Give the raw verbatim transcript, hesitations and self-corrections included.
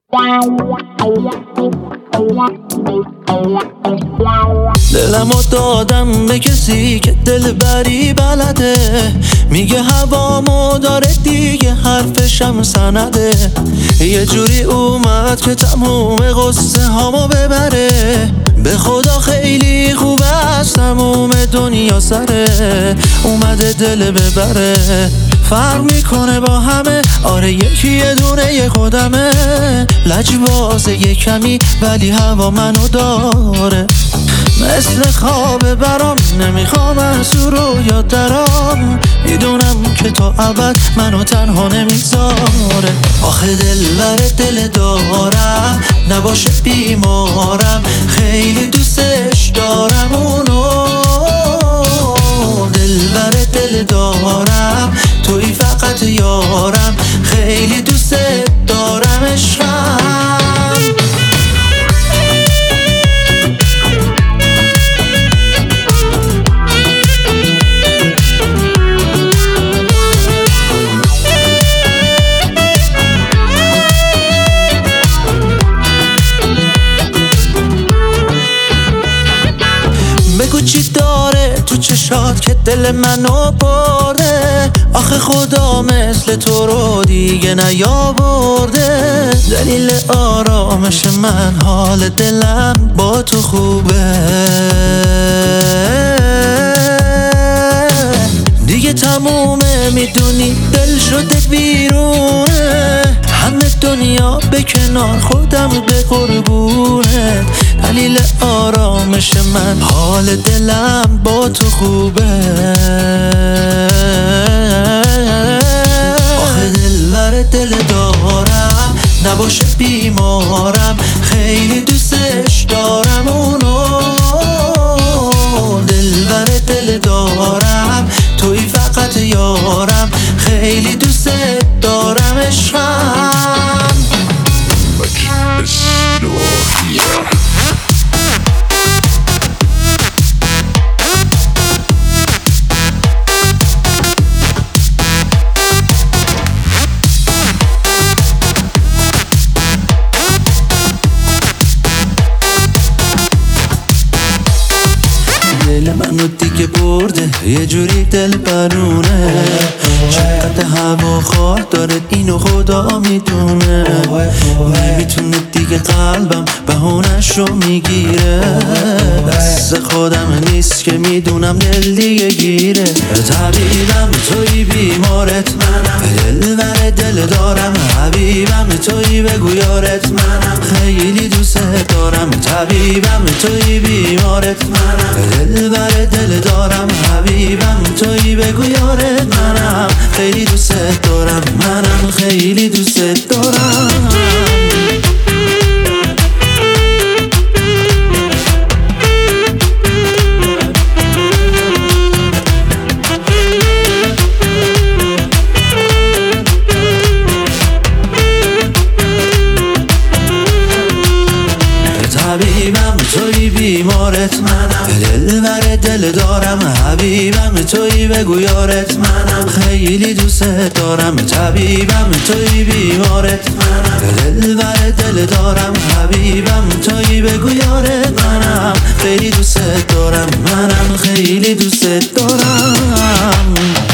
دلمو دادم به کسی که دلبری بلده، میگه هوامو داره دیگه، حرفشم سنده. یه جوری اومد که تموم قصه هامو ببره، به خدا خیلی خوبه از تموم دنیا سره. اومده دل ببره، فرق میکنه با همه، آره یکی یه دونه یه خودمه. لجبازه یه کمی ولی هوا منو داره، مثل خواب برام نمیخوام از او رو یاد درام. میدونم که تا ابد منو تنها نمیذاره. آخه دلبر دل دارم، نباشه بیمارم، خیلی دوستش دارم اونو. دلبر دل دارم، توی فقط یارم، خیلی دوست دارم عشقم. بگو چی داره تو چشات که دل منو برده، آخه خدا مثل تو رو دیگه نیاورده. دلیل آرامش من حال دلم با تو خوبه، دیگه تمومه میدونی دل شده بیرونه. همه دنیا به کنار خودم به قربونه، دلیل آرامش من حال دلم با تو خوبه. آخه دلبر دل دارم، نباشه بیمارم، خیلی دوستش دارم اونو. دلبر دل دارم، توی فقط یارم، خیلی دوست دارم عشقم. دل منو دیگه برده، یه جوری دل برونه. چقدر هوا خواه داره اینو خدا میدونه. نمیتونه دیگه قلبم بهونش رو میگیره، دست خودم نیست که میدونم دل دیگه گیره. طبیبم توی بیمارت منم، دلبر دل دارم، حبیبم توی بگو یارت منم، خیلی دوست دارم. طبیبم توی بیمارت منم، دلبر دل دارم، حبیبم توی بگو یارت منم، خیلی دوست دارم. منم خیلی دوست دارم. طبیبم توی بیمارت منم، دلبر دل دارم، حبیبم توی بگو یارت منم، خیلی دوست دارم. طبیبم توی بیمارت منم، دلبر دل دارم، حبیبم توی بگو یارت منم، خیلی دوست دارم. منم خیلی دوست دارم.